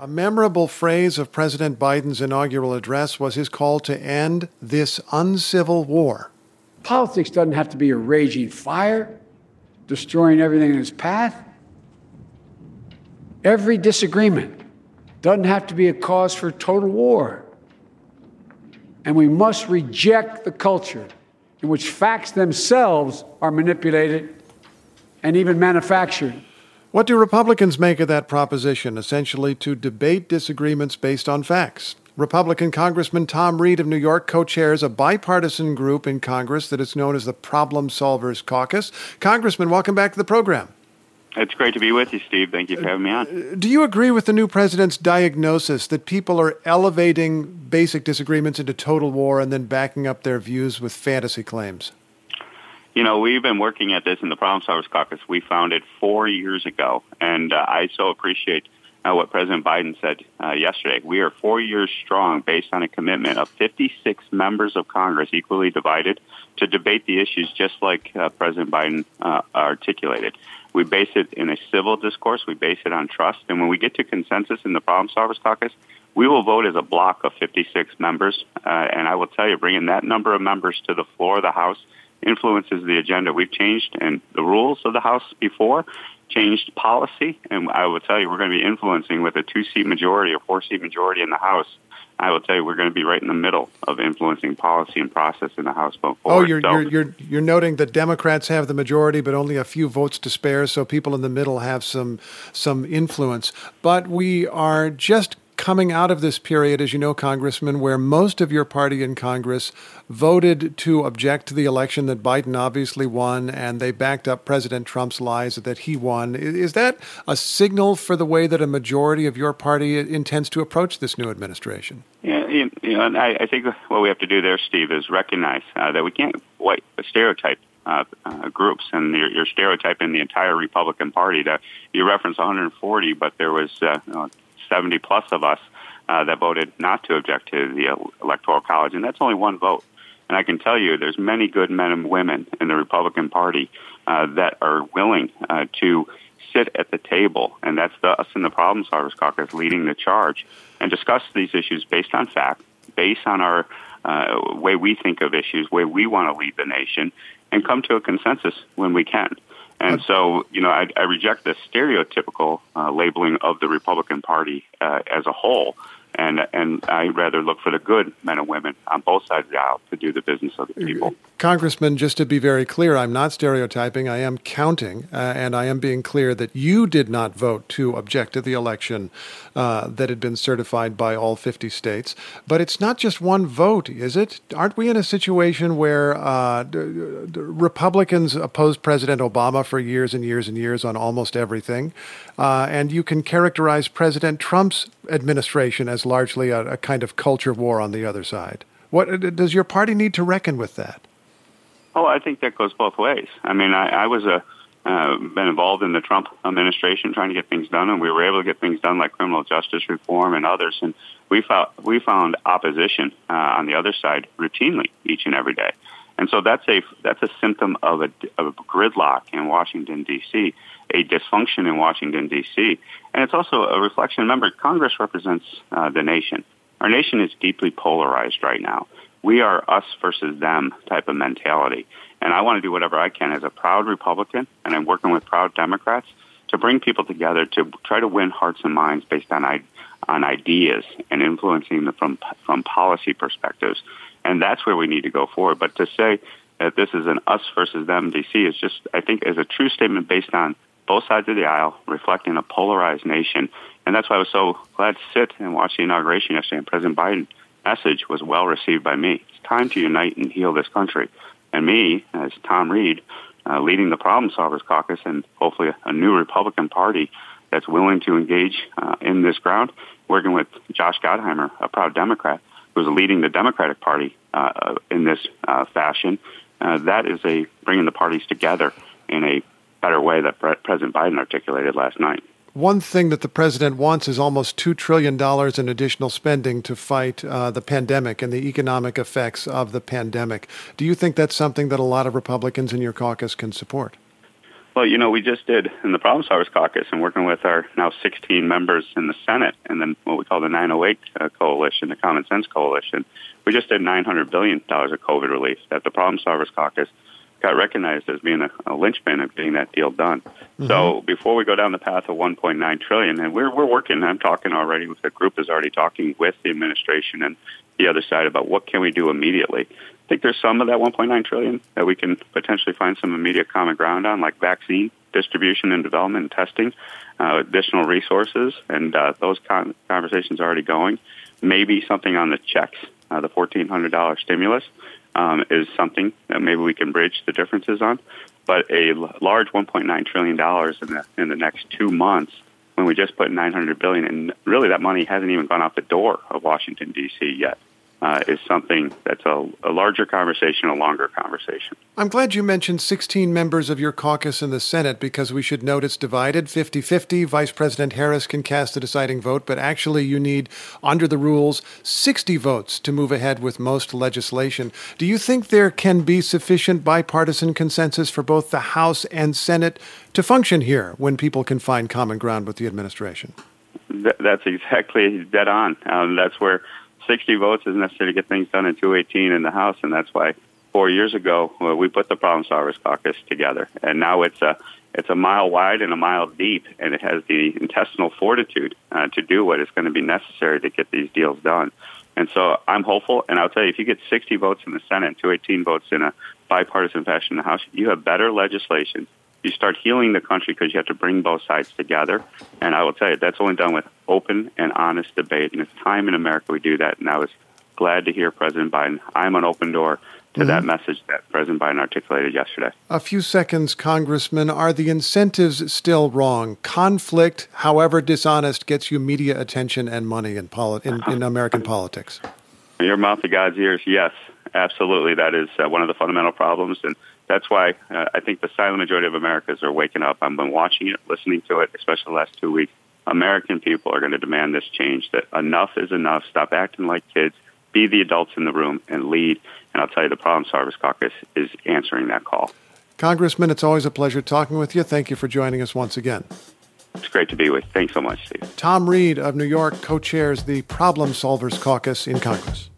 A memorable phrase of President Biden's inaugural address was his call to end this uncivil war. Politics doesn't have to be a raging fire, destroying everything in its path. Every disagreement doesn't have to be a cause for total war. And we must reject the culture in which facts themselves are manipulated and even manufactured. What do Republicans make of that proposition, essentially to debate disagreements based on facts? Republican Congressman Tom Reed of New York co-chairs a bipartisan group in Congress that is known as the Problem Solvers Caucus. Congressman, welcome back to the program. It's great to be with you, Steve. Thank you for having me on. Do you agree with the new president's diagnosis that people are elevating basic disagreements into total war and then backing up their views with fantasy claims? You know, we've been working at this in the Problem Solvers Caucus. We founded 4 years ago, and I so appreciate what President Biden said yesterday. We are 4 years strong based on a commitment of 56 members of Congress, equally divided, to debate the issues just like President Biden articulated. We base it in a civil discourse. We base it on trust. And when we get to consensus in the Problem Solvers Caucus, we will vote as a block of 56 members. And I will tell you, bringing that number of members to the floor of the House influences the agenda. We've changed and the rules of the House before, changed policy, and I will tell you we're going to be influencing with a 2-seat majority or 4-seat majority in the House. I will tell you we're going to be right in the middle of influencing policy and process in the House going forward. You're noting that Democrats have the majority, but only a few votes to spare, so people in the middle have some influence. But we are just coming out of this period, as you know, Congressman, where most of your party in Congress voted to object to the election that Biden obviously won, and they backed up President Trump's lies that he won. Is that a signal for the way that a majority of your party intends to approach this new administration? Yeah, and I think what we have to do there, Steve, is recognize that we can't stereotype groups, and you're stereotyping the entire Republican Party. You reference 140, but there was 70 plus of us that voted not to object to the Electoral College, and that's only one vote. And I can tell you there's many good men and women in the Republican Party that are willing to sit at the table, and that's us in the Problem Solvers Caucus leading the charge, and discuss these issues based on fact, based on our way we think of issues, way we want to lead the nation, and come to a consensus when we can. And so, you know, I reject the stereotypical labeling of the Republican Party as a whole, and I rather look for the good men and women on both sides of the aisle to do the business of the people. Congressman, just to be very clear, I'm not stereotyping. I am counting, and I am being clear that you did not vote to object to the election that had been certified by all 50 states. But it's not just one vote, is it? Aren't we in a situation where Republicans opposed President Obama for years and years and years on almost everything, and you can characterize President Trump's administration as largely a kind of culture war on the other side? What does your party need to reckon with that? Oh, I think that goes both ways. I mean, I was been involved in the Trump administration trying to get things done, and we were able to get things done like criminal justice reform and others. And we found opposition on the other side routinely each and every day. And so that's a symptom of a gridlock in Washington, D.C., a dysfunction in Washington, D.C., and it's also a reflection. Remember, Congress represents the nation. Our nation is deeply polarized right now. We are us versus them type of mentality. And I want to do whatever I can as a proud Republican, and I'm working with proud Democrats, to bring people together to try to win hearts and minds based on ideas and influencing them from policy perspectives. And that's where we need to go forward. But to say that this is an us versus them D.C. is just, I think, is a true statement based on both sides of the aisle, reflecting a polarized nation. And that's why I was so glad to sit and watch the inauguration yesterday, and President Biden's message was well received by me. It's time to unite and heal this country. And me, as Tom Reed, leading the Problem Solvers Caucus, and hopefully a new Republican Party that's willing to engage in this ground, working with Josh Gottheimer, a proud Democrat, who's leading the Democratic Party in this fashion. That is bringing the parties together in a better way that President Biden articulated last night. One thing that the president wants is almost $2 trillion in additional spending to fight the pandemic and the economic effects of the pandemic. Do you think that's something that a lot of Republicans in your caucus can support? Well, we just did in the Problem Solvers Caucus and working with our now 16 members in the Senate and then what we call the 908 Coalition, the Common Sense Coalition. We just did $900 billion of COVID relief that the Problem Solvers Caucus got recognized as being a linchpin of getting that deal done. Mm-hmm. So before we go down the path of $1.9 trillion, and we're working, I'm talking already with the group is already talking with the administration and the other side about what can we do immediately. I think there's some of that $1.9 trillion that we can potentially find some immediate common ground on, like vaccine distribution and development and testing, additional resources, and those conversations are already going. Maybe something on the checks, the $1,400 stimulus is something that maybe we can bridge the differences on. But a large $1.9 trillion in the next 2 months, when we just put $900 billion, and really that money hasn't even gone out the door of Washington, D.C. yet, is something that's a larger conversation, a longer conversation. I'm glad you mentioned 16 members of your caucus in the Senate because we should note it's divided 50-50. Vice President Harris can cast the deciding vote, but actually you need, under the rules, 60 votes to move ahead with most legislation. Do you think there can be sufficient bipartisan consensus for both the House and Senate to function here when people can find common ground with the administration? That's exactly dead on. That's where 60 votes is necessary to get things done in 218 in the House, and that's why 4 years ago we put the Problem Solvers Caucus together. And now it's a mile wide and a mile deep, and it has the intestinal fortitude to do what is going to be necessary to get these deals done. And so I'm hopeful, and I'll tell you, if you get 60 votes in the Senate and 218 votes in a bipartisan fashion in the House, you have better legislation. You start healing the country because you have to bring both sides together. And I will tell you, that's only done with open and honest debate. And it's time in America we do that. And I was glad to hear President Biden. I'm an open door to that message that President Biden articulated yesterday. A few seconds, Congressman. Are the incentives still wrong? Conflict, however dishonest, gets you media attention and money in American politics. Your mouth to God's ears, yes, absolutely. That is one of the fundamental problems. And that's why I think the silent majority of Americans are waking up. I've been watching it, listening to it, especially the last 2 weeks. American people are going to demand this change, that enough is enough. Stop acting like kids. Be the adults in the room and lead. And I'll tell you, the Problem Solvers Caucus is answering that call. Congressman, it's always a pleasure talking with you. Thank you for joining us once again. It's great to be with you. Thanks so much, Steve. Tom Reed of New York co-chairs the Problem Solvers Caucus in Congress.